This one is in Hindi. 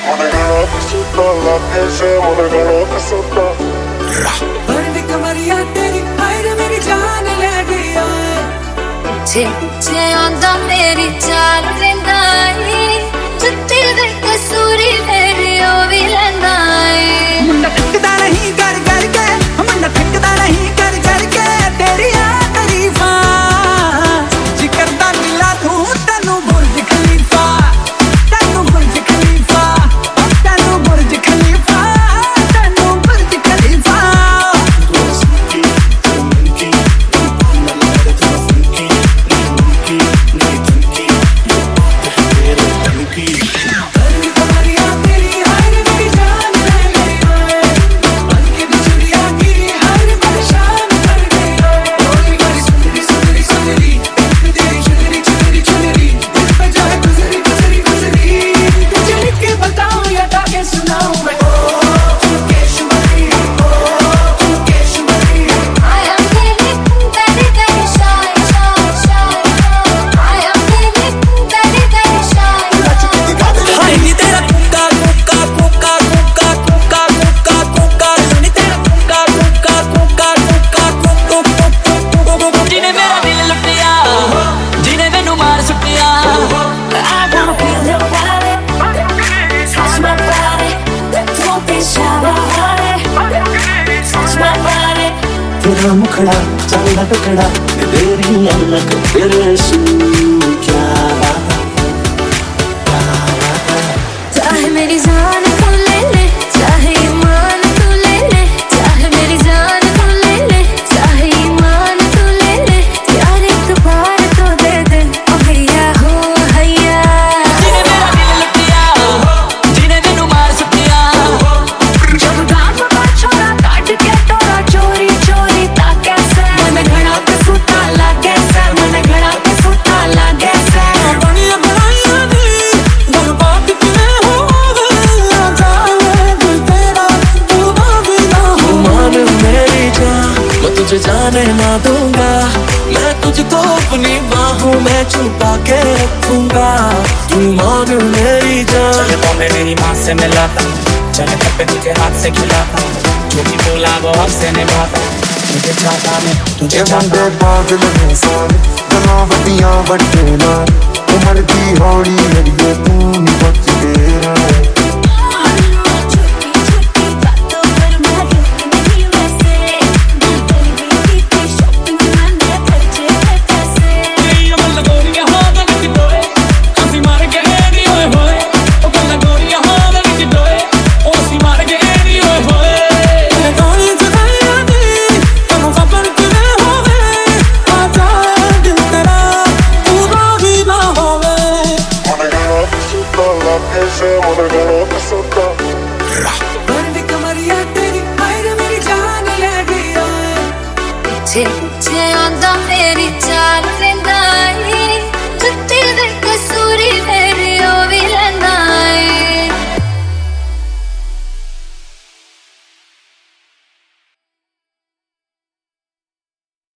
जे आंदा मेरी चाल लेंदा जुत्ती दे कसूरी मेरी ओ भी लेंदा मुंडा ठकदा नहीं कर कर के, मुंडा ठकदा नहीं कर कर के तेरी तारीफा जी करदा मिला तू तेनू बुर्ज खलीफा, तेनू बुर्ज खलीफा, तेनू बुर्ज खलीफा, तेनू बुर्ज खलीफा। तेरा मुखड़ा चंदा टुकड़ा तेरी अलग तेरे सू क्या बात चाहे मेरी जान तू ले ले, चाहे ईमान तू ले ले, चाहे मेरी जान तू ले ले, चाहे ईमान तू ले ले, यार एक बार तो दे दे ओ भैया हो हैया। जिने मेरा दिल लुटिया, जिने मैनू मार सुटिया, जब गांव का छोरा काट के तोरा चोरी चोरी ताके से मन घड़ा पे सुता लागे से, मन घड़ा पे सुता लागे से। बनिया बनाइया दी दिल बात के हो गया जाने दिल तेरा तू भी ना हो। मान मेरी जान मैं तुझे जाने ना दूंगा, मैं तुझको अपनी बाहों में छुपा के रखूंगा। तू मान मेरी जान। चल तो मैं मेरी माँ से मिलाता, चल पे तुझे हाथ से खिलाता, जो भी बोला वो आपसे निभाता, तुझे चाहता मैं तुझे चाहता। पागल है सारे गलां वड्डियां वड्डे नाल